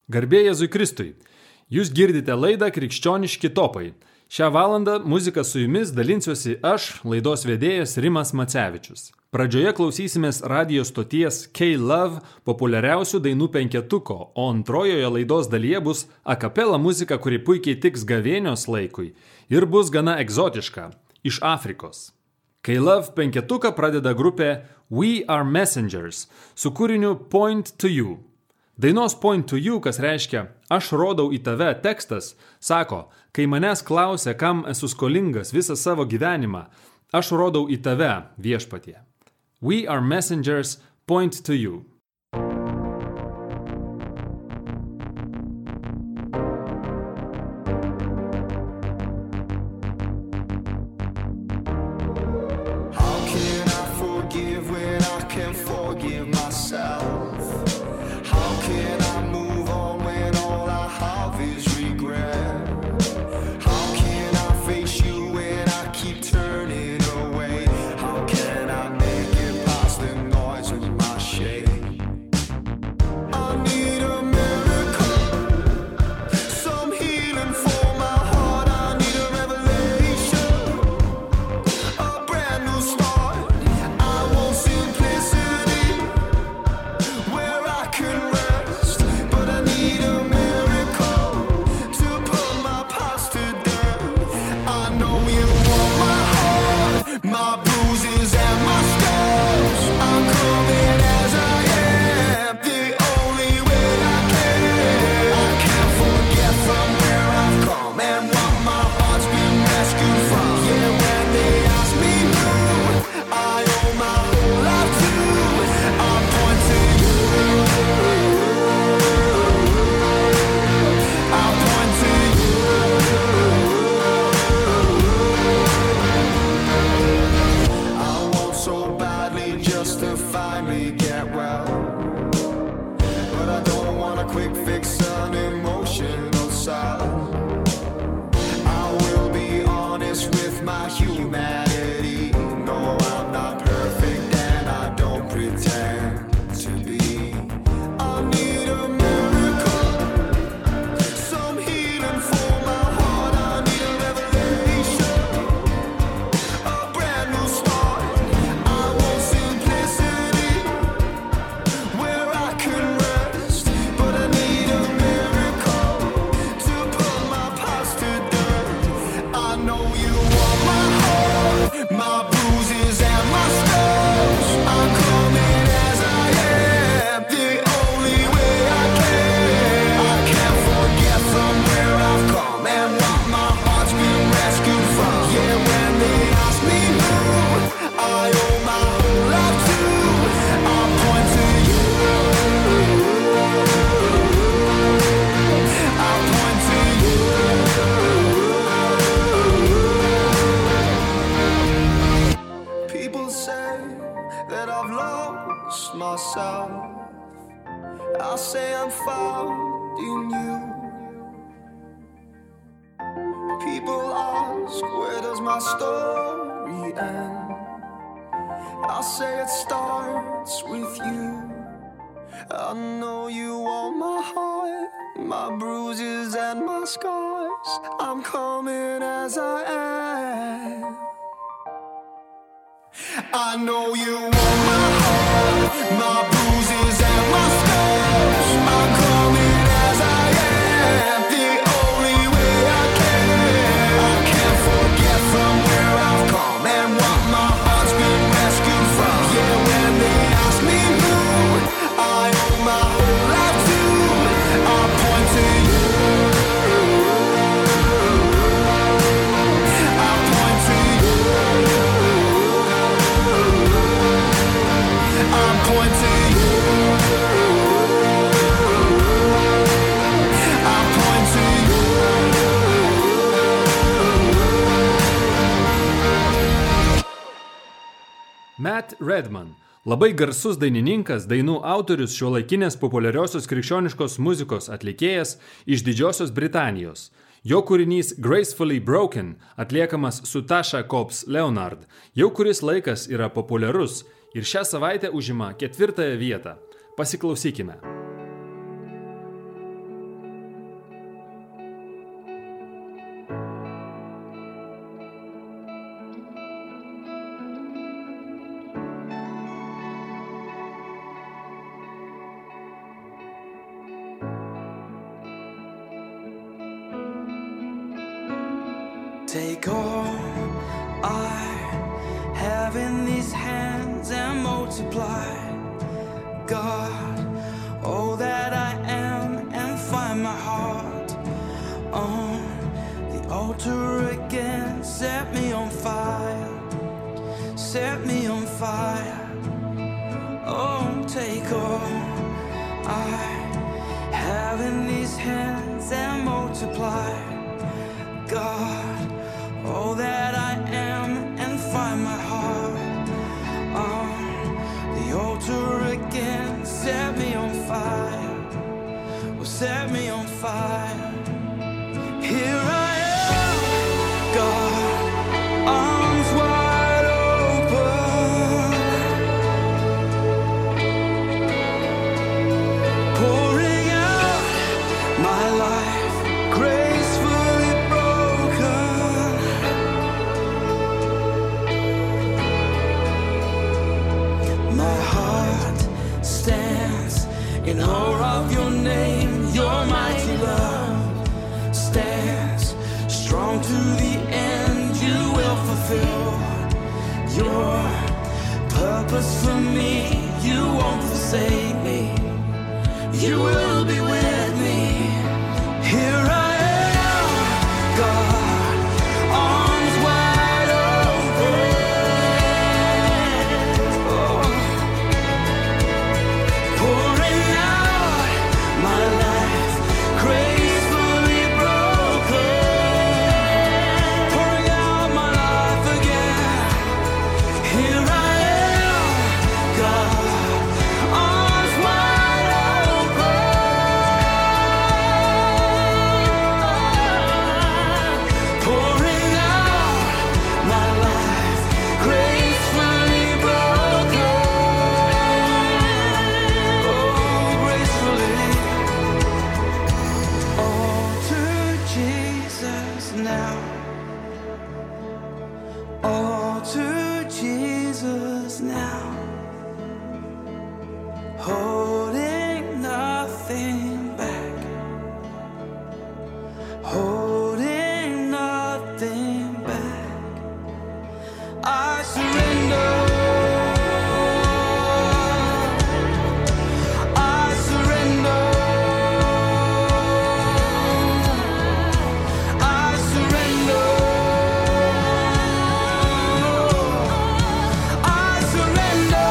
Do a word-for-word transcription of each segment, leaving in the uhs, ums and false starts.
Garbė Jėzui Kristui. Jūs girdite laidą Krikščioniški topai. Šią valandą muziką su jumis dalinsiuosi aš, laidos vedėjas Rimas Macevičius. Pradžioje klausysimės radijo stoties K-Love populiariausių dainų penketuko, o antrojoje laidos dalyje bus akapela muzika, kuri puikiai tiks gavėnios laikui ir bus gana egzotiška, iš Afrikos. K-Love penketuką pradeda grupė We Are Messengers su kūriniu Point to You. Dainos Point to You, kas reiškia aš rodau į tave tekstas, sako, kai manęs klausia, kam esu skolingas visą savo gyvenimą, aš rodau į tave viešpatie. We Are Messengers, Point to You. Matt Redman, labai garsus dainininkas, dainų autorius, šiuolaikinės populiariosios krikščioniškos muzikos atlikėjas iš Didžiosios Britanijos. Jo kūrinys Gracefully Broken, atliekamas su Tasha Cobbs Leonard, jau kuris laikas yra populiarus ir šią savaitę užima ketvirtąją vietą. Pasiklausykime. Take all I have in these hands and multiply, God, all that I am, and find my heart on the altar again. Set me on fire, set me on fire. Oh, take all I have in these hands and multiply, God, all that I am, and find my heart on the altar again. Set me on fire, well, set me on fire. Here I am, God, arms wide open, pouring out my life, gracefully broken. My heart stands in awe of your name. Your mighty love stands strong to the end. You will fulfill your purpose for me. You won't forsake me, you will be with me. Here I am, God, arms wide open, oh, pouring out my life, gracefully broken, pouring out my life again. Here I am, God, arms wide open, pouring out my life, gracefully broken, oh, gracefully. All to Jesus now, all to Jesus now, holding nothing back, holding nothing back. I surrender, I surrender, I surrender, I surrender.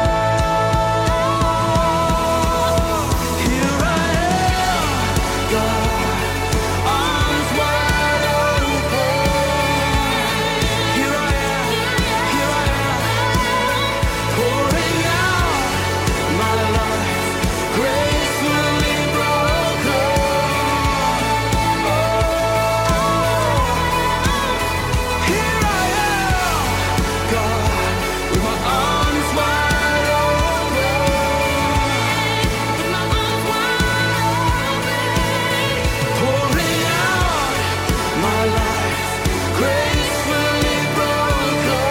Here I am, God, arms wide open. Here I am, here I am, pouring out my life, gracefully broken. Oh, here I am, God, with my arms wide open, with my arms wide open, pouring out my life, gracefully broken.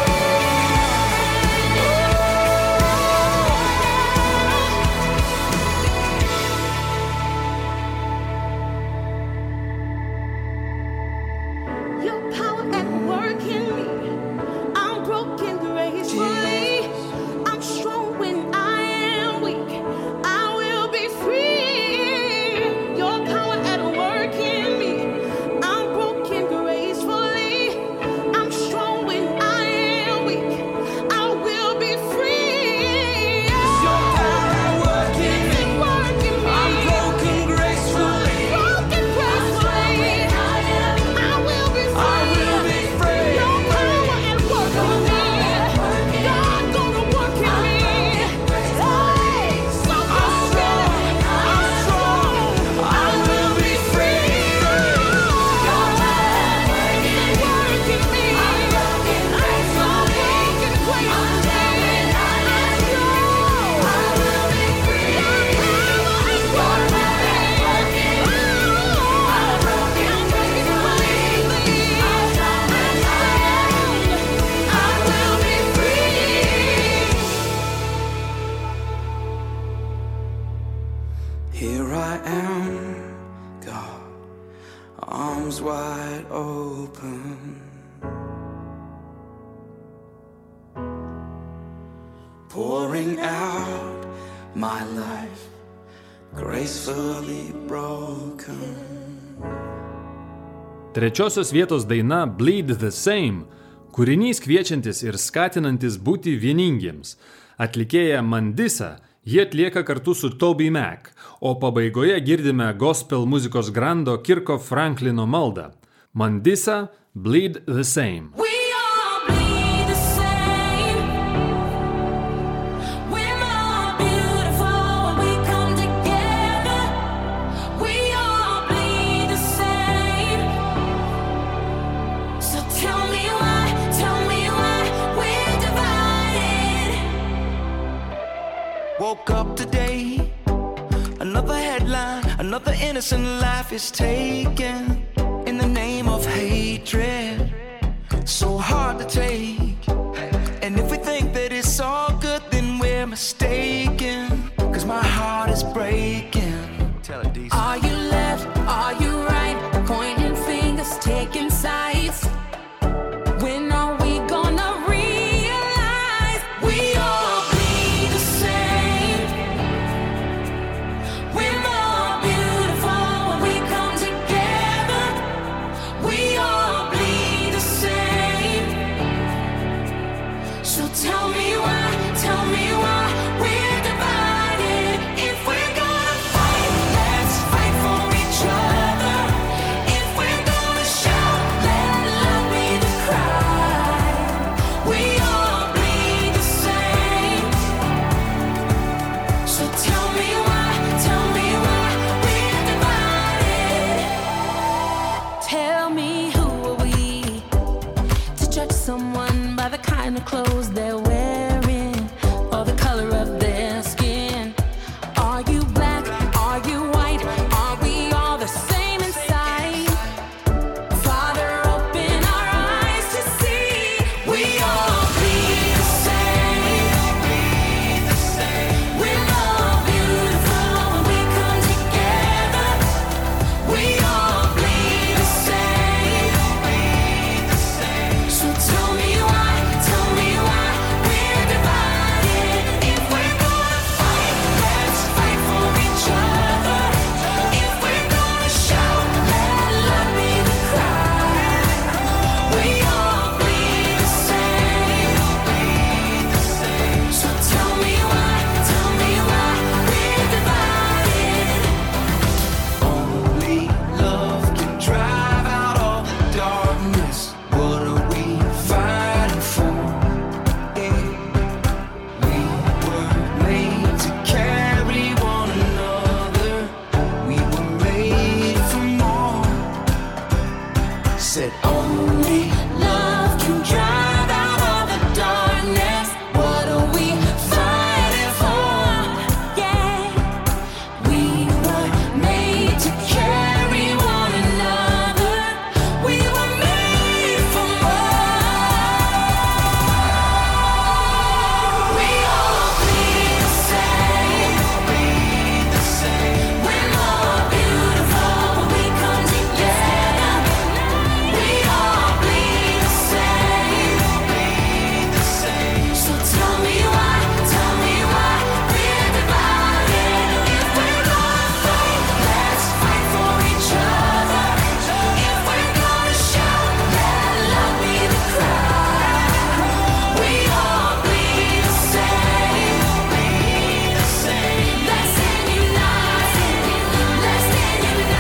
Your power at work in me. I'm broken gracefully. I'm strong when I am weak. I will be free. Your power at work in me. I'm broken gracefully. I'm strong when I am weak. I will be free. Your power at work in me. At work in me. I'm broken gracefully. Broken gracefully. I will be free. I will be free. Your power at work in me. God gonna work in me. Hey, so I'm strong. I'm strong. I will be free. Your power at work in me. I'm broken gracefully. I'm strong. I will be free. Your power at work in me. I'm broken gracefully. I'm strong as I am. I will be free. Here I am, God, arms wide open. Pouring out my life, gracefully broken. Trečiosios vietos daina Bleed the Same, kūrinys kviečiantis ir skatinantis būti vieningiems. Atlikėja Mandisa, jie atlieka kartu su Toby Mac, o pabaigoje girdime gospel muzikos grando Kirko Franklino maldą. Mandisa, Bleed the Same. We all bleed the same. We're more beautiful when we come together. We all bleed the same. So tell me why, tell me why we're divided. Woke up today, another headline, another innocent life is taken in the name of hatred. So hard to take. And if we think that it's all good, then we're mistaken. Cause my heart is breaking. Tell it, D C. Are you left? Are you right? Pointing fingers, taking sides. When are we gonna realize we all bleed the same? We're more beautiful when we come together. We all bleed the same. So tell me why, tell me why we're divided. If we're gonna fight, let's fight for each other. If we're gonna shout, let love be the cry. We all bleed the same. So tell me why, tell me why we're divided. Tell me who are we to judge someone by the kind of clothes they're wearing or the color of their skin? Are you black? Are you white? Are we all the same inside? Father, open our eyes to see we all bleed the same. We're more beautiful when we come together. We all bleed the same. So tell me why, tell me why we're divided. If we're gonna fight, let's fight for each other. If we're gonna shout, let love be the cry. We all bleed the same. So tell me why, tell me why we're divided. Only love can drive out all the darkness. What are we fighting for? Yeah. We were made to carry one another. We were made for more. Said only Love can drive out all the darkness. What are we fighting for? Yeah, we were made to carry one another. We were made for more. We all bleed the same. We're more beautiful when we come together. We all bleed the same. So tell me why, tell me why we're divided. If we're gonna fight, let's fight for each other. If we're gonna shout, let love be the cry. We all bleed the same. Let's stand united. Let's stand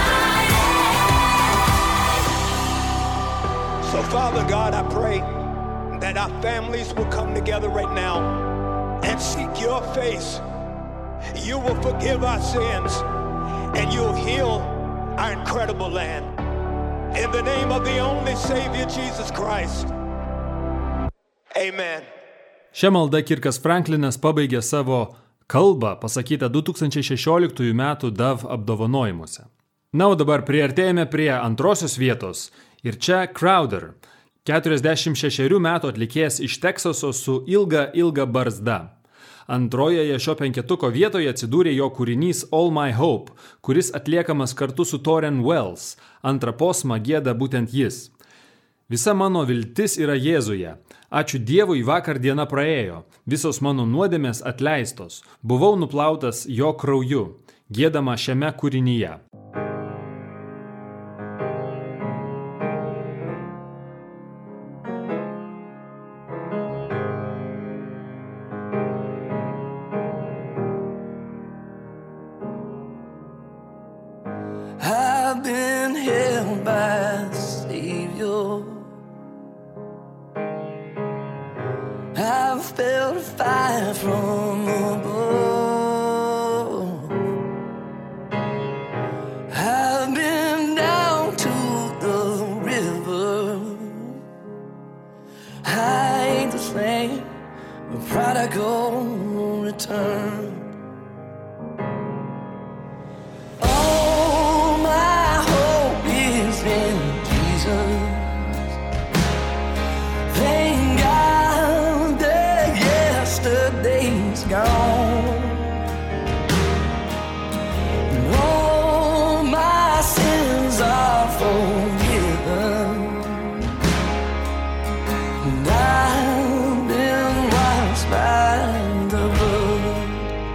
united. So, Father God, I pray that our families will come together right now and seek your face. You will forgive our sins and you'll heal our incredible land. In the name of the only Savior, Jesus Christ. Amen. Šią maldą Kirkas Franklinas pabaigė savo kalbą, pasakytą du tūkstančiai šešioliktųjų metų D A V apdovanojimuose. Na, o dabar priartėjame prie antrosios vietos. Ir čia Crowder, keturiasdešimt šešerių metų atlikėjas iš Teksaso su ilga, ilga barzda. Antrojoje šio penketuko vietoje atsidūrė jo kūrinys All My Hope, kuris atliekamas kartu su Tauren Wells. Antrą posmą gieda būtent jis. Visa mano viltis yra Jėzuje. Ačiū Dievui, vakar diena praėjo. Visos mano nuodėmės atleistos. Buvau nuplautas jo krauju. Giedama šiame kūrinyje. I've been held by the Savior. I've felt fire from above. I've been down to the river. I ain't the same, a prodigal return. All my hope is in Jesus. Thank God that yesterday's gone. And all my sins are forgiven. And I've been washed by the blood.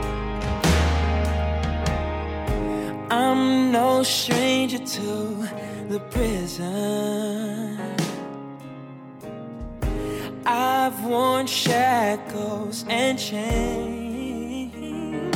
I'm no stranger to the prison. I've worn shackles and chains,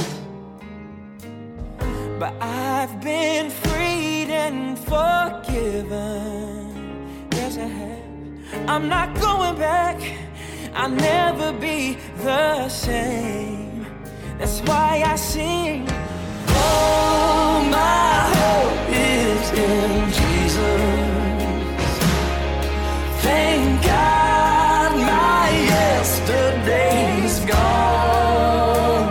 but I've been freed and forgiven. Yes, I have. I'm not going back. I'll never be the same. That's why I sing. All my hope is in Jesus. Thank God my yesterday's gone.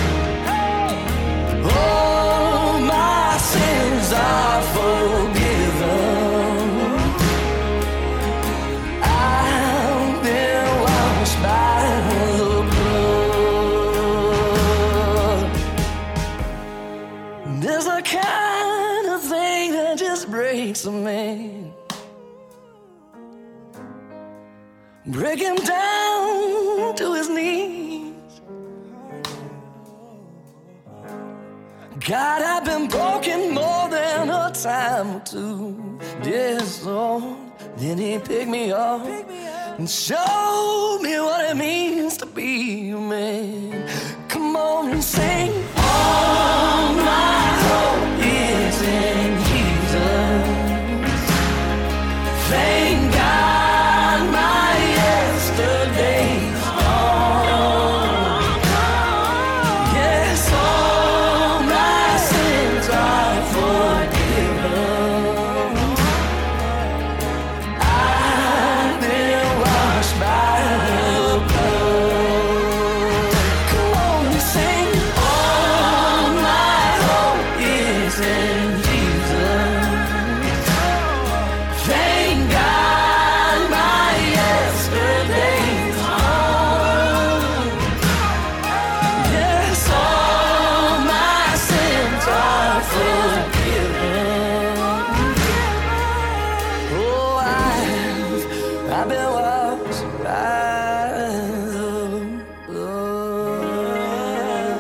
All my sins are forgiven. I've been washed by the blood. There's a kind of thing that just breaks a man. Break him down to his knees. God, I've been broken more than a time or two. Yes, Lord. Then he picked me up and showed me what it means to be a man. Come on and sing. All my hope is in Jesus. Thank God my yesterday's gone. Yes, all my sins are forgiven. I've been washed by the blood. Come on and sing. All my hope is in Jesus. Thank God my yesterday's gone. Yes, all my sins are forgiven. Oh, I've, I've been washed by the blood.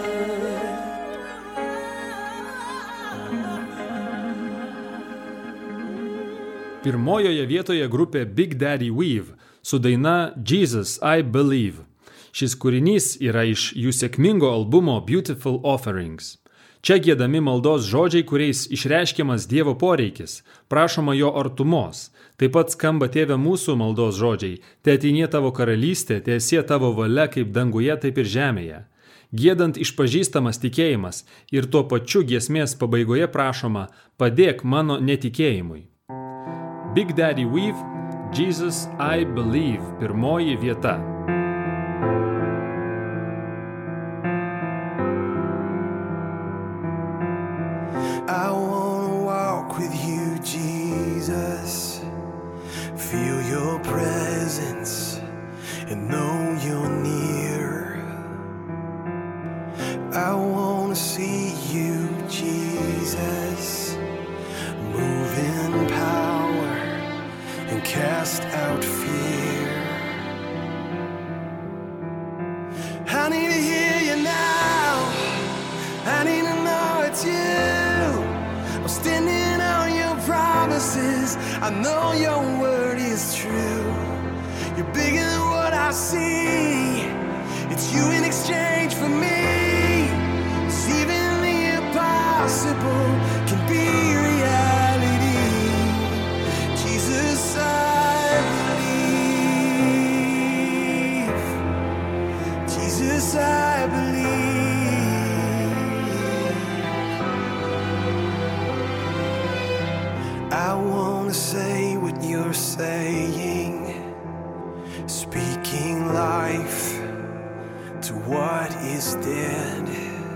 Pirmojoje vietoje grupė Big Daddy Weave su daina Jesus, I Believe. Šis kūrinys yra iš jų sėkmingo albumo Beautiful Offerings. Čia giedami maldos žodžiai, kuriais išreiškiamas Dievo poreikis, prašoma jo artumos. Taip pat skamba Tėve mūsų maldos žodžiai, teateinie tavo karalystė, teesie tavo valia kaip danguje, taip ir žemėje. Giedant išpažįstamas tikėjimas ir tuo pačiu giesmės pabaigoje prašoma, padėk mano netikėjimui. Big Daddy Weave, Jesus, I Believe, pirmoji vieta. I wanna walk with you, Jesus. Feel your presence and know you're near. standing on your promises. I know your word is true. You're bigger than what I see. It's you in exchange for me. It's even the impossible can be reality. Jesus, I believe. Jesus, I believe. I wanna say what you're saying, speaking life to what is dead.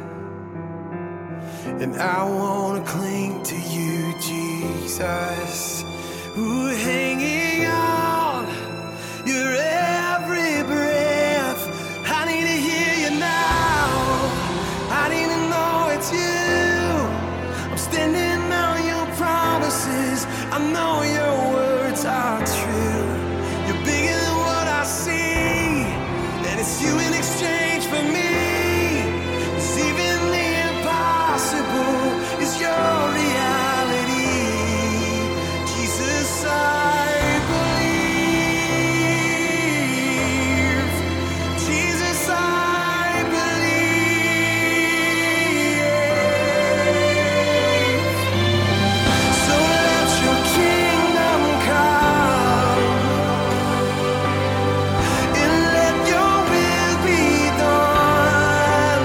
And I wanna cling to you, Jesus, who hanging on your every breath. I need to hear you now. I need to know it's you. I'm standing on your promises. I know your words are true. You're bigger than what I see, and it's you in exchange for me. It's even the impossible is your reality. Jesus, I believe. Jesus, I believe. So let your kingdom come, and let your will be done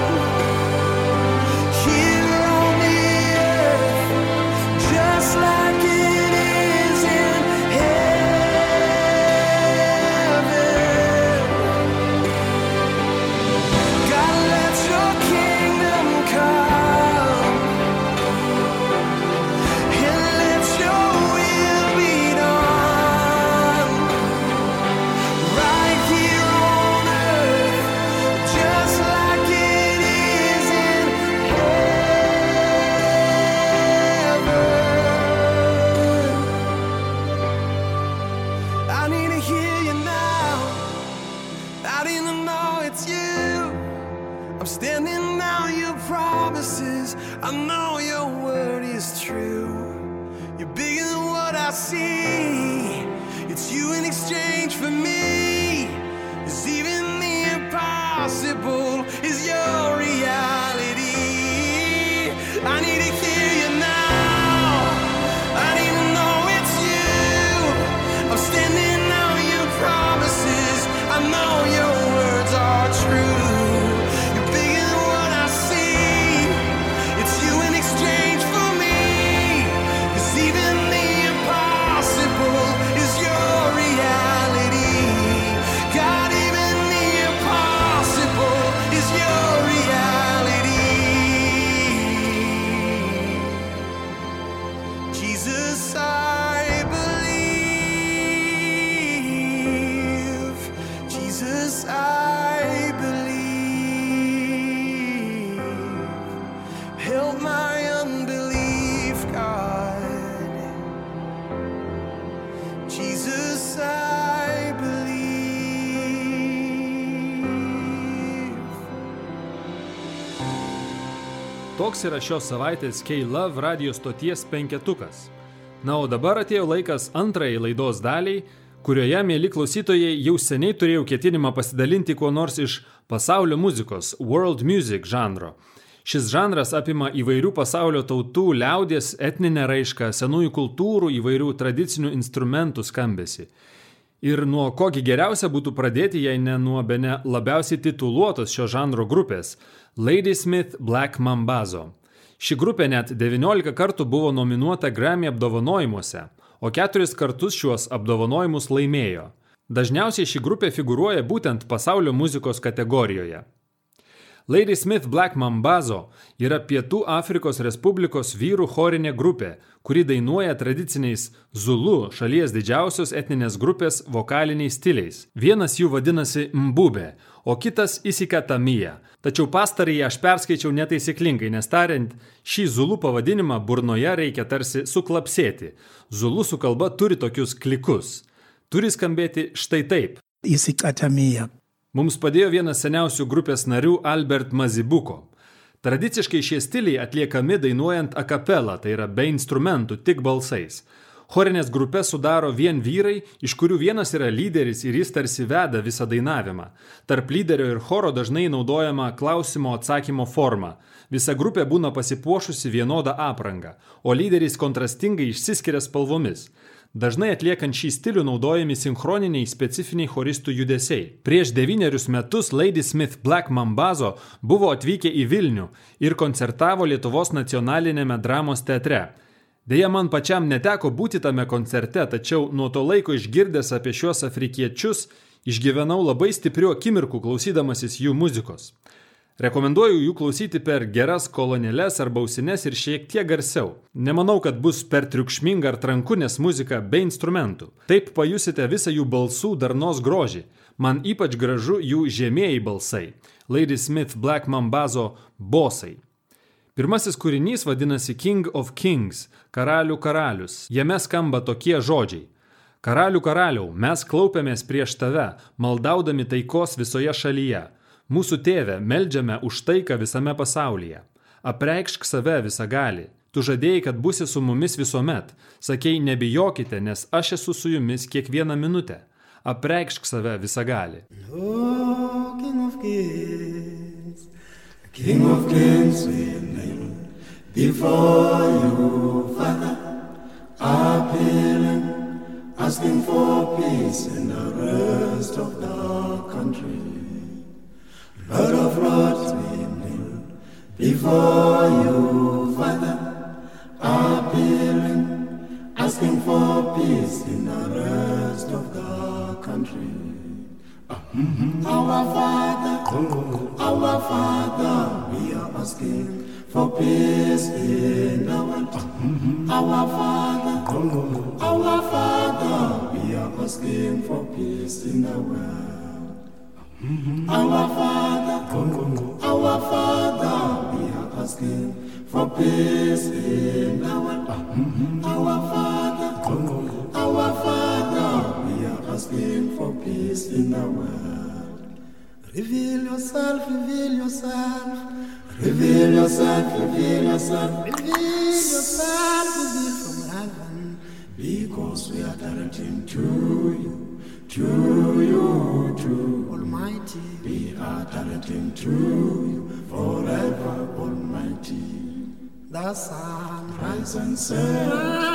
here on the earth, just like it is in heaven. God, let your kingdom come, and let your will be done right here on earth, just like it is in heaven. I need to hear you now. I need to know it's you. I'm standing on your promises. I know your word is true. You're bigger than what I see. It's you in exchange for me. It's even the impossible is your reality. I need to hear you now. I need to know it's you. I'm standing on your promises. I know your words are true. You're bigger than what I see. It's you in exchange for me. 'Cause even the impossible is your reality. God, even the impossible is your reality. Jesus, I believe. Jesus, I believe. Help my unbelief, God. Jesus, I believe. Toks yra šios savaitės K-Love radio stoties penketukas. Na, o dabar atėjo laikas antrajai laidos daliai, kurioje, mėly klausytojai, jau seniai turėjau ketinimą pasidalinti kuo nors iš pasaulio muzikos, world music žanro. Šis žanras apima įvairių pasaulio tautų, liaudies, etninę raišką, senųjų kultūrų, įvairių tradicinių instrumentų skambesį. Ir nuo kogi geriausia būtų pradėti, jei ne nuo bene labiausiai tituluotos šio žanro grupės – Ladysmith Black Mambazo. Ši grupė net devyniolika kartų buvo nominuota Grammy apdovanojimuose, o keturis kartus šiuos apdovanojimus laimėjo. Dažniausiai ši grupė figūruoja būtent pasaulio muzikos kategorijoje. Ladysmith Black Mambazo yra Pietų Afrikos Respublikos vyrų chorinė grupė, kuri dainuoja tradiciniais Zulu, šalies didžiausios etninės grupės vokaliniais stiliais. Vienas jų vadinasi Mbube, o kitas Isikatamija. Tačiau pastarąjį aš perskaičiau netaisyklingai, nes tariant šį Zulu pavadinimą burnoje reikia tarsi suklapsėti. Zulusų kalba turi tokius klikus. Turi skambėti štai taip. Isikatamija. Mums padėjo vienas seniausių grupės narių Albert Mazibuko. Tradiciškai šie stiliai atliekami dainuojant a cappella, tai yra be instrumentų, tik balsais. Chorinės grupės sudaro vien vyrai, iš kurių vienas yra lyderis ir jis tarsi veda visą dainavimą. Tarp lyderio ir choro dažnai naudojama klausimo atsakymo forma. Visa grupė būna pasipuošusi vienodą aprangą, o lyderis kontrastingai išsiskiria spalvomis. Dažnai atliekant šį stilių naudojami sinchroniniai specifiniai choristų judesiai. Prieš devynerius metus Ladysmith Black Mambazo buvo atvykę į Vilnių ir koncertavo Lietuvos nacionalinėme dramos teatre. Deja, man pačiam neteko būti tame koncerte, tačiau nuo to laiko išgirdęs apie šiuos afrikiečius, išgyvenau labai stiprių akimirkų klausydamasis jų muzikos. Rekomenduoju jų klausyti per geras kolonėles arba ausines ir šiek tiek garsiau. Nemanau, kad bus per triukšminga ar tranku, nes muzika be instrumentų. Taip pajusite visą jų balsų darnos grožį. Man ypač gražu jų žemieji balsai. Ladysmith Black Mambazo bosai. Pirmasis kūrinys vadinasi King of Kings, karalių karalius. Jame skamba tokie žodžiai. Karalių karaliau, mes klaupiamės prieš tave, maldaudami taikos visoje šalyje. Mūsų tėve, meldžiame už taiką visame pasaulyje. Apreikšk save visagali. Tu žadėjai, kad būsi su mumis visuomet. Sakei, nebijokite, nes aš esu su jumis kiekvieną minutę. Apreikšk save visagali. Oh, King of Kings, King of Kings, we kneel before you, Father, appealing, asking for peace in the rest of the country. Lord of Lords, we kneel before you, Father, appealing, asking for peace in the rest of the country. Our Father, our Father, we are asking for peace in the world. Our Father, our Father, we are asking for peace in the world. Our Father, our Father, we are asking for peace in the world. Our Father, our Father, we are asking for peace in the world. Reveal yourself, reveal yourself, reveal yourself, reveal yourself, reveal yourself, reveal from heaven, because we are directing to you. To you, to Almighty, we are directing to you forever, Almighty. The sun rise and set,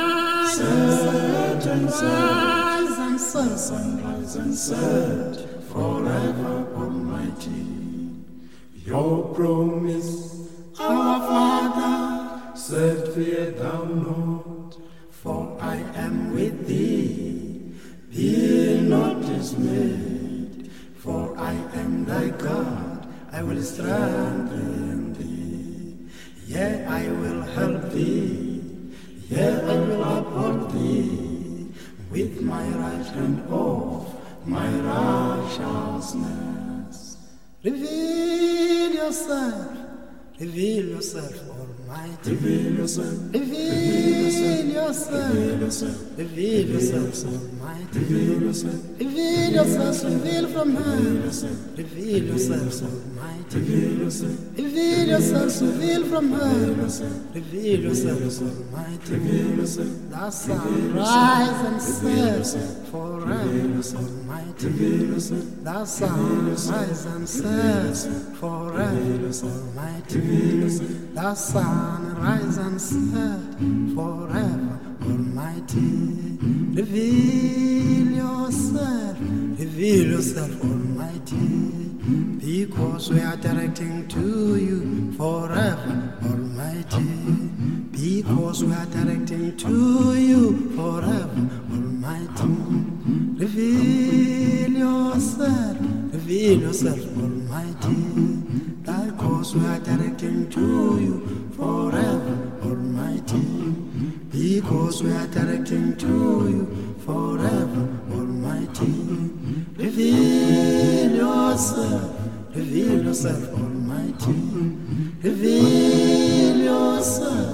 set and set, and set, sunrise and set, forever, Almighty. Your promise, our Father, said, fear thou not, for I am with thee. Be not dismayed, for I am thy God, I will strengthen thee. Yea, I will help thee, yea, I will uphold thee with my right hand of my righteousness. Reveal yourself, reveal yourself, Almighty. Reveal yourself, reveal yourself, reveal yourself, reveal yourself, Almighty. Reveal yourself, reveal yourself, reveal from her. Reveal yourself, Almighty. Reveal yourself, reveal yourself, reveal from her. Reveal yourself, Almighty. Reveal yourself. The sun rise and set forever, Almighty. Reveal yourself. The sun rise and set forever, Almighty. Reveal yourself. The sun rise and set forever, Almighty. Reveal yourself, reveal yourself, Almighty, because we are directing to you forever, Almighty. Because we are directing to you forever, Almighty. Reveal yourself, reveal yourself, Almighty. Because we are directing to you forever, Almighty. Because we are directing to you forever, Almighty. Reveal yourself, reveal yourself, Almighty. Reveal yourself,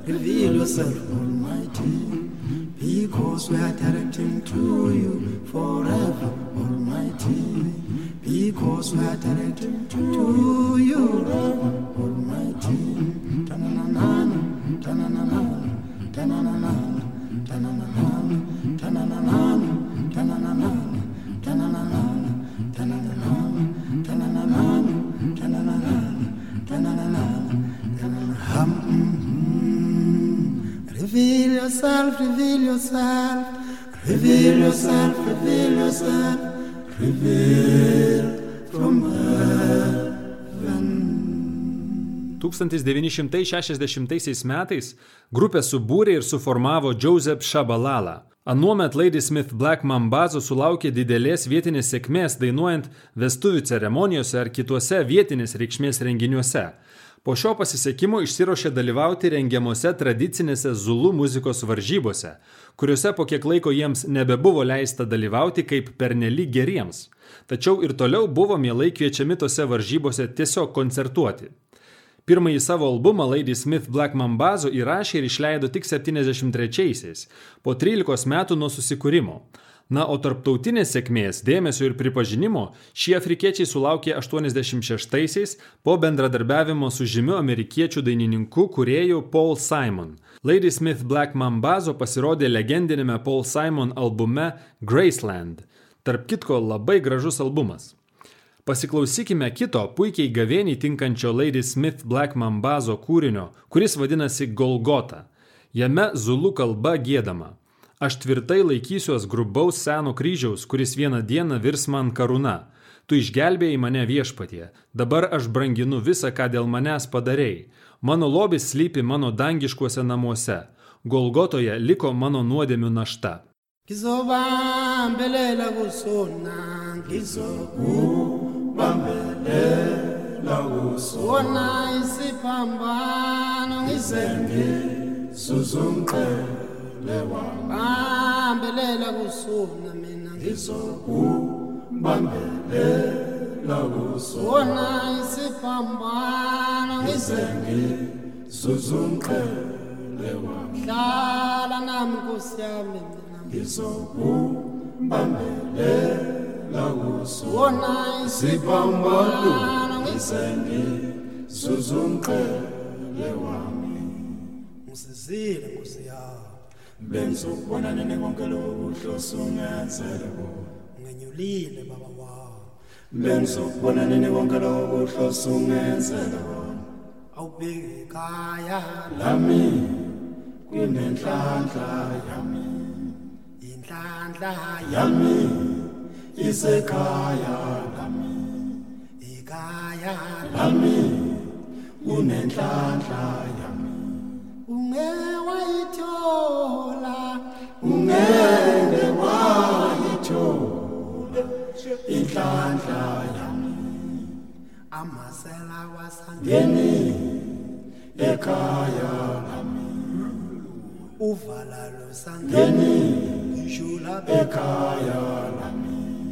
reveal yourself, Almighty, because we are directing to you forever, Almighty, because we are directing to you forever, Almighty. Ta-na-na-na-na, ta-na-na-na-na, ta-na-na-na-na, ta-na-na-na-na, ta-na-na-na-na, ta-na-na-na-na, ta-na-na-na-na, ta-na-na-na-na, ta-na-na-na-na, ta-na-na-na-na, ta-na-na-na-na, ta-na-na-na-na. Reveal yourself, reveal yourself, reveal yourself, reveal yourself, reveal from heaven. tūkstantis devyni šimtai šešiasdešimtaisiais metais grupę subūrė ir suformavo Joseph Shabalala. Anuomet Ladysmith Black Mambazo sulaukė didelės vietinės sėkmės dainuojant vestuvių ceremonijose ar kituose vietinės reikšmės renginiuose. Po šio pasisekimo išsiruošė dalyvauti rengiamuose tradicinėse Zulu muzikos varžybose, kuriuose po kiek laiko jiems nebebuvo leista dalyvauti kaip pernelyg geriems. Tačiau ir toliau buvo mielai kviečiami tose varžybose tiesiog koncertuoti. Pirmąjį savo albumą Ladysmith Black Mambazo įrašė ir išleido tik septyniasdešimt trečiaisiais, po trylikos metų nuo susikūrimo. Na, o tarptautinės sėkmės, dėmesio ir pripažinimo šie afrikiečiai sulaukė aštuoniasdešimt šeštaisiais po bendradarbiavimo su žymiu amerikiečių dainininku kūrėju Paul Simon. Ladysmith Black Mambazo pasirodė legendinėme Paul Simon albume Graceland. Tarp kitko labai gražus albumas. Pasiklausykime kito puikiai gavėniai tinkančio Ladysmith Black Mambazo kūrinio, kuris vadinasi Golgota. Jame Zulu kalba giedama: Aš tvirtai laikysiuos grubaus seno kryžiaus, kuris vieną dieną virs man karūna. Tu išgelbėjai mane viešpatie. Dabar aš branginu visą, ką dėl manęs padarei. Mano lobis slypi mano dangiškuose namuose. Golgotoje liko mano nuodėmių našta. Ngizobambelela kusona, ngizokubambelela kusona isiphambano ngizengi suzumqele wami. Bambelela kusona mina ngizokubambelela kusona isiphambano ngizengi suzumqele wami. Hlala nami Nkosi yami mina ngizokubambelela kusona isiphambano ngizengi suzumqele wami. Ngisizile Nkosi yami bengizokubona nini konke lokhu hlosungenzele bona. Ngenyulile baba wami bengizokubona nini konke lokhu hlosungenzele bona. Awubheki ekhaya lami kunenhlanhla yami. Inhlanhla yami isekhaya lami. Ekhaya lami kunenhlanhla yami. Ungewayithola, ungeke wayithola inhlanhla yami. Amasela wasangeni ekhaya lami. Uvala lo sangeni ngishula ekhaya lami.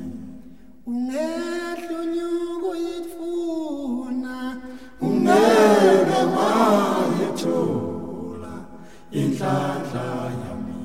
Ungehlunyuko yitfuna, ungeke wayithola inhlanhla yami.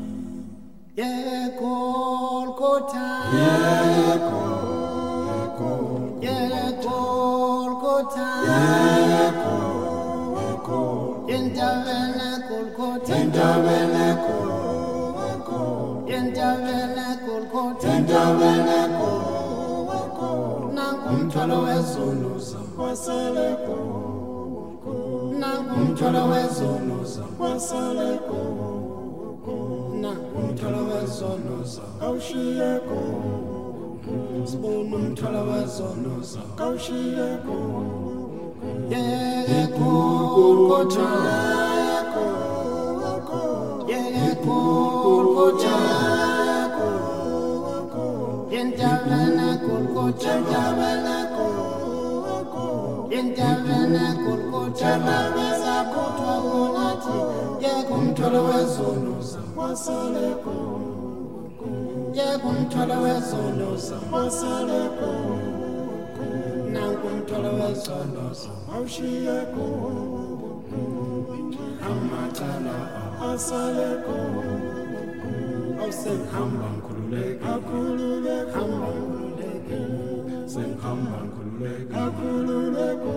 Yegolgotha, yego, yego, yegolgotha, yego, yego, yentavene Golgotha, yentavene Golgotha, yentavene Golgotha, yentavene Golgotha. Nangumthwalo wezono wasale Golgotha, nangumthwalo wezono wasale Golgotha, nangumthwalo wezono awushiye Golgotha, sibona umthwalo wezono awushiye Golgotha. Yegolgotha, Golgotha, yentavene Golgotha, yentavene Golgotha, yentavene Golgotha, labeza kutwa unathi, yegumthwalo wezono wasale Golgotha, yegumthwalo wezono wasale Golgotha, nangumthwalo wezono awushiye Golgotha. amacala asaleko awusengihamba ngikhululeke akhululeke hamba ngikhululeke sengihamba ngikhululeke akhululeke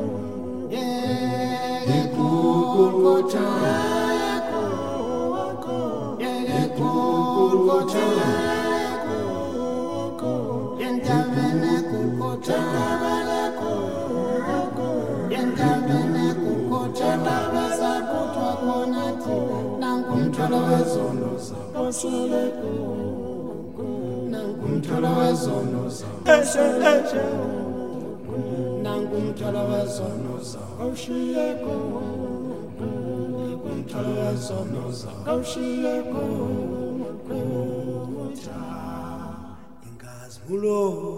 ekukukocha ekukukocha yentabene kukocha baleko yentabene kukocha babasa kutwa konati nangumtholo wezono zabasoleko nangumtholo wezono zabasoleko nangumtholo wezono zabawushiyeko nangumtholo wezono zabawushiyeko kukocha ingazibulo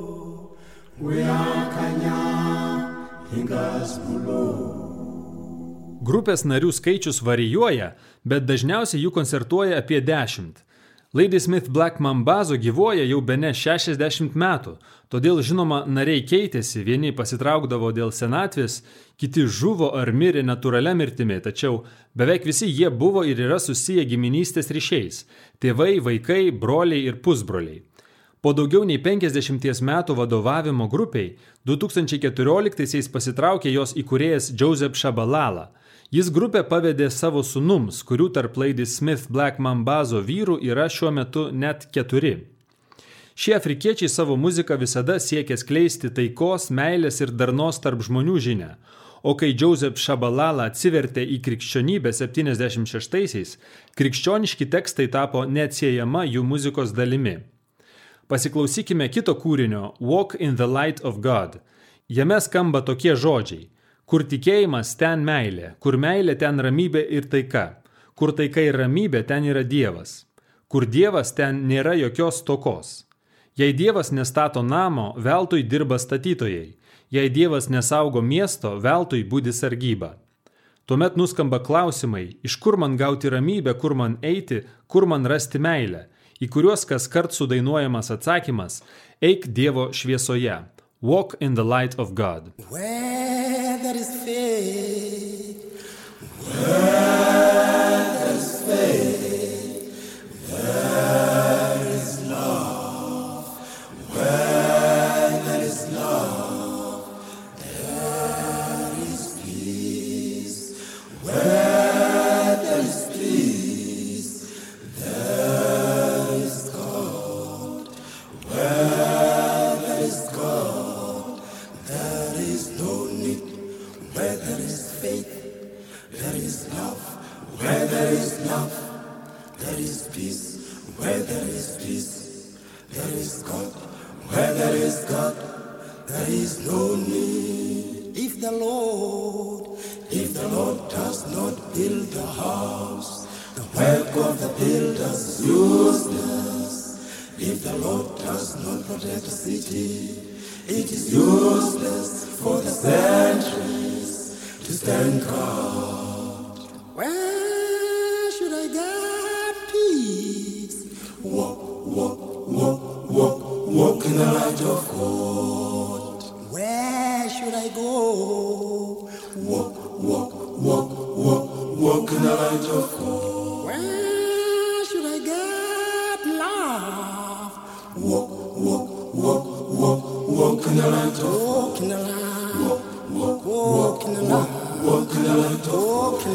uyakhanya ingazibulo. Grupės narių skaičius varijuoja, bet dažniausiai jų koncertuoja apie dešimt. Ladysmith Black Mambazo gyvuoja jau bene šešiasdešimt metų, todėl žinoma nariai keitėsi, vieni pasitraukdavo dėl senatvės, kiti žuvo ar mirė natūralia mirtimi, tačiau beveik visi jie buvo ir yra susiję giminystės ryšiais – tėvai, vaikai, broliai ir pusbroliai. Po daugiau nei penkiasdešimties metų vadovavimo grupiai, du tūkstančiai keturioliktaisiais pasitraukė jos įkūrėjas Joseph Shabalala. Jis grupę pavedė savo sūnums, kurių tarp Ladysmith Black Mambazo vyrų yra šiuo metu net keturi. Šie afrikiečiai savo muziką visada siekė skleisti taikos, meilės ir darnos tarp žmonių žinią. O kai Joseph Shabalala atsivertė į krikščionybę septyniasdešimt šeštaisiais, krikščioniški tekstai tapo neatsiejama jų muzikos dalimi. Pasiklausykime kito kūrinio Walk in the Light of God. Jame skamba tokie žodžiai: kur tikėjimas, ten meilė, kur meilė, ten ramybė ir taika, kur taika ir ramybė, ten yra Dievas, kur Dievas, ten nėra jokios stokos. Jei Dievas nestato namo, veltui dirba statytojai, jei Dievas nesaugo miesto, veltui budi sargyba. Tuomet nuskamba klausimai, iš kur man gauti ramybę, kur man eiti, kur man rasti meilę, į kuriuos kas kart sudainuojamas atsakymas: eik Dievo šviesoje. Walk in the light of God. Where there is faith, where there is faith, there is love. Where there is love, there is peace. Where there is peace, there is God. Where there is God, there is no need. Where there is faith, there is love. Where there is love, there is peace. Where there is peace, there is God. Where there is God, there is no need. If the Lord, if the Lord does not build the house, the work of the builders is useless. If the Lord does not protect the city, it is useless for the sentries to stand guard. Where should I get peace? Walk, walk, walk, walk, walk in the light of God. Where should I go? Walk, walk, walk, walk, walk in the light of God. Where should I get love? Walk, walk, walk, walk, walk in the light of God. Walk in the light. Walk, walk, walk in the light. Walk in the light of God.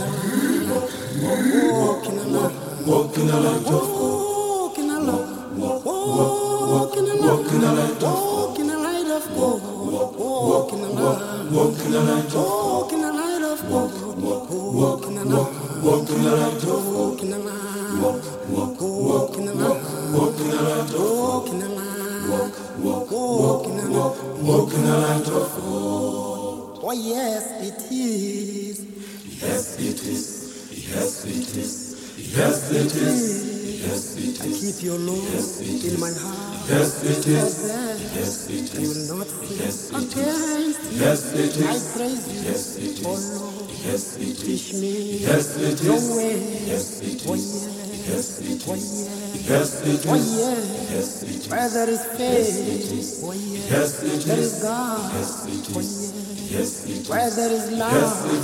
Walk in the light. Walk in the light of God. Walk in the light. Walk in the light. Walk in the light of God. Walk in the light of God. Walk in the light. Walk in the light of God. Walk in the light of God. Walk in the light. Walk in the light of God. Walk in the light. Walk, walk, walk in the light. Walk in the light of God. Walk in the light. Walk, walk, walk in the light. Walk in the light of God. Oh yes, it is. Yes, it is. Yes, it is. Yes, it is. Yes, it is. I keep your Lord yes, in my heart. Yes, it is. Yes, it is. I will not sin yes, against you. Yes, it is. I praise you. Yes, it is. Oh Lord, yes, it is. Teach me yes, it is. Your way. Yes, it is. Oh yeah. Yes, it is. Oh yeah. Yes, it is. Oh yeah. Yes, it is. Where there is faith. Yes, it is. Oh yeah. Yes, it is. There is God. Yes, it is. Oh yeah. Where there is love,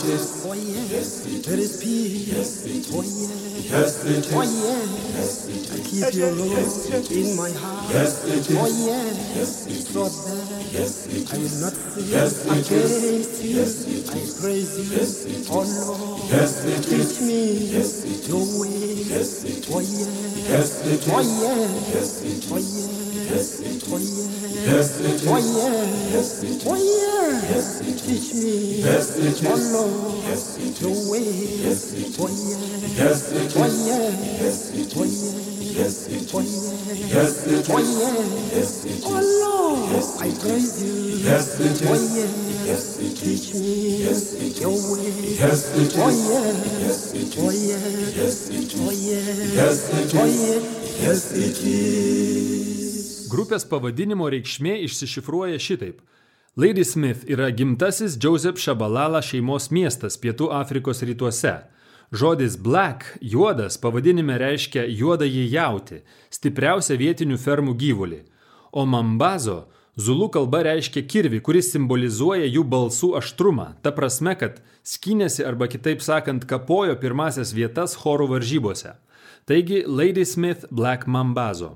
oh yeah, there is peace, oh yeah, oh yeah. I keep your love in my heart, oh yeah. So that I will not sin against you. I praise you, oh Lord. Teach me your way, oh yeah, oh yeah, oh yeah. Oh yeah, oh yeah, oh yeah. Teach me, oh Lord, your way. Oh yeah, oh yeah, oh yeah, oh yeah, oh yeah. Oh Lord, I praise you. Oh yeah, teach me your way. Oh yeah, oh yeah, oh yeah, oh yeah. Yes it is. Grupės pavadinimo reikšmė išsišifruoja šitaip. Ladysmith yra gimtasis Joseph Shabalala šeimos miestas Pietų Afrikos rytuose. Žodis black, juodas, pavadinime reiškia juodąjį jautį, stipriausią vietinių fermų gyvulį. O mambazo, zulų kalba reiškia kirvį, kuris simbolizuoja jų balsų aštrumą, ta prasme, kad skynėsi arba kitaip sakant kapojo pirmasias vietas chorų varžybose. Taigi Ladysmith Black Mambazo.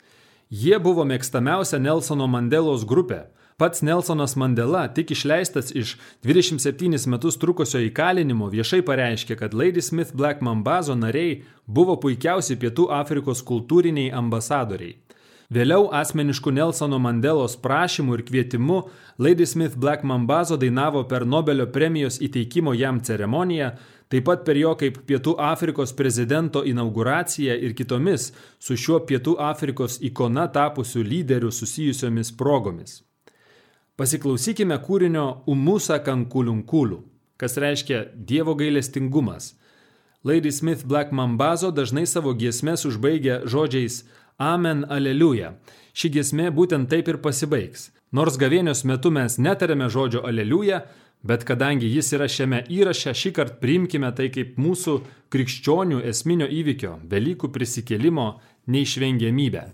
Jie buvo mėgstamiausia Nelsono Mandelos grupė. Pats Nelsonas Mandela, tik išleistas iš dvidešimt septynis metus trukusio įkalinimo, viešai pareiškė, kad Ladysmith Black Mambazo nariai buvo puikiausi Pietų Afrikos kultūriniai ambasadoriai. Vėliau asmenišku Nelsono Mandelos prašymu ir kvietimu Ladysmith Black Mambazo dainavo per Nobelio premijos įteikimo jam ceremoniją, taip pat per jo kaip Pietų Afrikos prezidento inauguraciją ir kitomis su šiuo Pietų Afrikos ikona tapusių lyderių susijusiomis progomis. Pasiklausykime kūrinio Umusa Kankulunkulu, kas reiškia Dievo gailestingumas. Ladysmith Black Mambazo dažnai savo giesmes užbaigia žodžiais Amen, Aleliuja. Ši giesmė būtent taip ir pasibaigs. Nors gavėnios metu mes netarėme žodžio Aleliuja, bet kadangi jis yra šiame įraše, šį kartą priimkime tai kaip mūsų krikščionių esminio įvykio, Velykų prisikėlimo neišvengiamybę.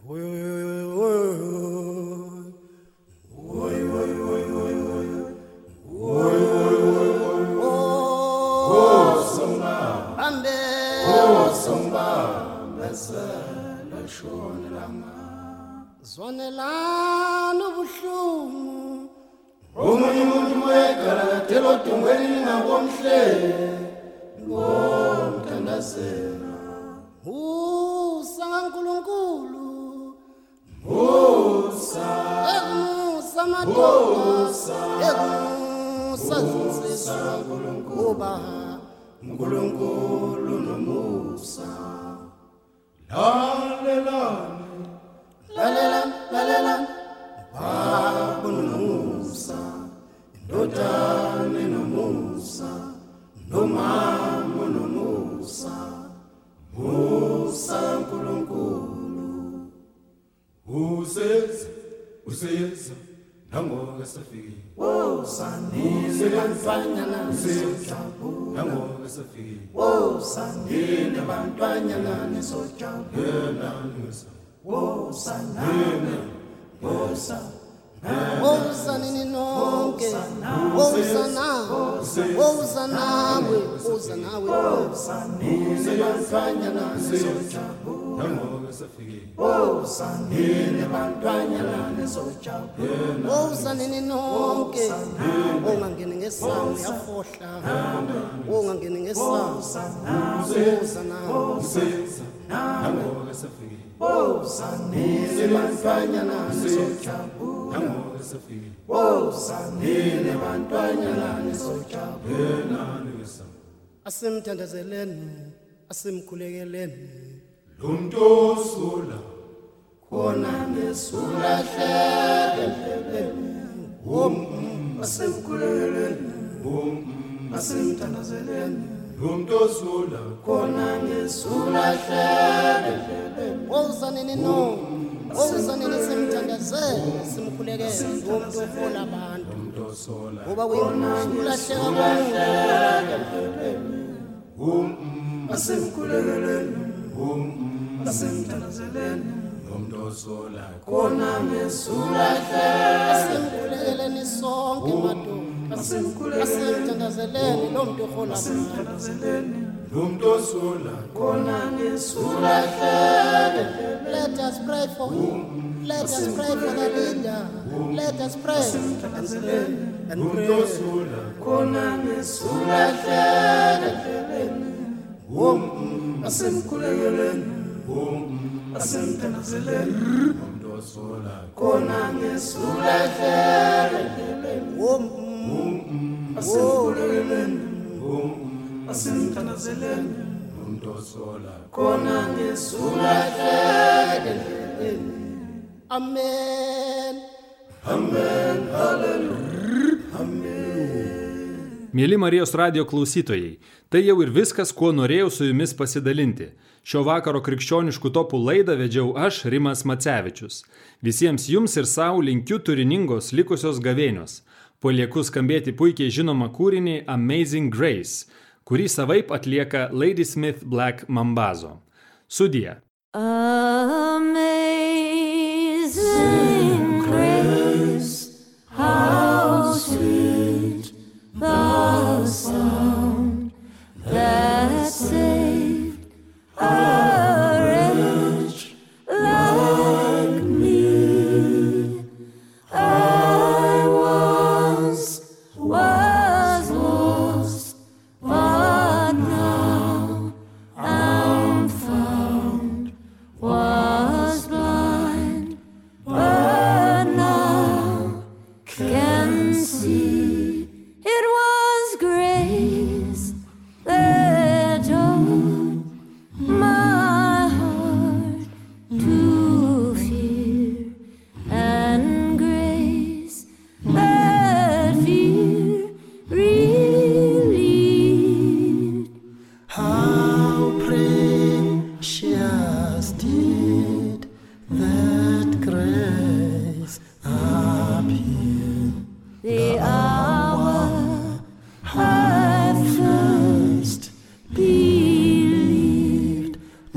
Zonelana ubuhlungu Omunye umuntu mwekarathela odongweni lingabomhlele ngomthandazela Musa kaNkulunkulu Musa Musa madoda Musa zinsizwa kuba uNkulunkulu noMusa lalelana lalela lalela Baba noMusa indodana noMusa nomama noMusa Musa uNkulunkulu useza useza nangoku safiki wosanile bantwanyana nesojabu nangoku safiki wosanile bantwanyana nesojabu yena ngisa wosanile wosa wosanini nonke wosanawe wosanawe wosanawe wosanile bantwanyana nesojabu nangoku safiki wosanile bantwanyana nesojabu wosanini nonke ongangeni ngesango yafohla ongangeni ngesango wosanawe useza nangoku safiki wosanile bantwanyana nesojabu nangoku safiki wosanile bantwanyana nesojabu yena ngisa asimthandazeleni asimkhulekeleni Lumtosula khona nesulahleke wom asimkhuleleni bum asimthandazeleni Lumtosula khona nesulahleke wosanini no wosanini simthandazele simkhulekele umuntu ofola abantu Lumtosula ngoba kuyimsulahleka bum asimkhuleleni bum asimthandazeleni Lumtosula khona nesulahleke simkhuleleni sonke madoda asemthandazeleni lo muntu ohola Lumto sola Let us pray for him. Let us pray for the leader. Let us pray and pray and Lumto pray. sola Asemkhulekele Lumto sola Lumto sola Amen. Mėly Marijos radijo klausytojai, tai jau ir viskas, kuo norėjau su jumis pasidalinti. Šio vakaro krikščioniškų topų laidą vedžiau aš, Rimas Macevičius. Visiems jums ir savo linkiu turiningos likusios gavėnios. Palieku skambėti puikiai žinomą kūrinį Amazing Grace, kurį savaip atlieka Ladysmith Black Mambazo. Sudie. Amazing grace, how sweet the sound that saved a wretch like me. I once was lost, but now I'm found. Was blind, but now can see. It was grace that taught my heart to fear, and grace that fear relieved. How precious did that grace appear The hour I first believed.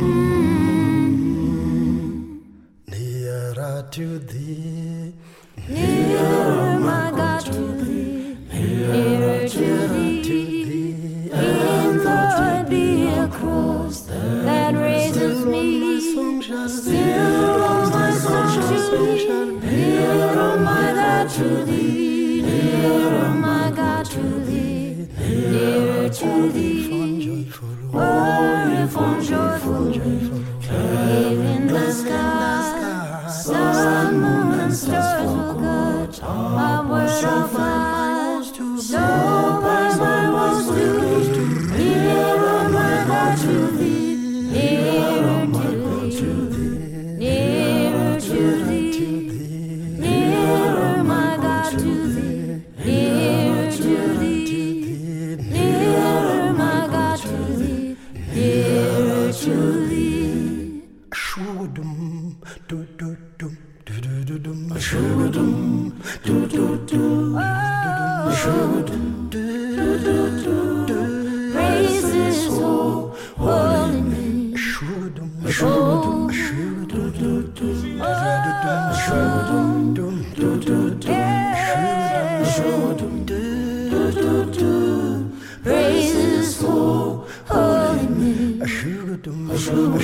Mm. Nearer to thee, nearer, my God, to thee, nearer to thee, and Lord, be a cross that raises me. Still my song to thee, nearer, my God, to thee, nearer, my God, to thee, nearer to thee. Oh, from joyful, cave in the sky, sun, moon, and stars will guard my word of life. So by my words to thee, nearer, my God, to thee, nearer to thee, nearer to thee, nearer, my God, to thee, nearer to thee, nearer, my God, to thee, nearer to thee. Shoo-dum, do-do-dum, do-do-do-dum, shoo-dum, do-do-do, shoo-dum, do-do-do-do, Praise His whole holy name. shoo-dum, shoo-dum, shoo-dum, do-do-do, shoo-dum, do-do-do, shoo-dum, do-do-do, Praise His whole holy name. shoo-dum, shoo-dum,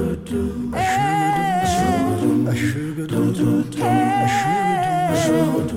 do-do-do, shoo-dum, shoo-dum, do-do-do, shoo-dum,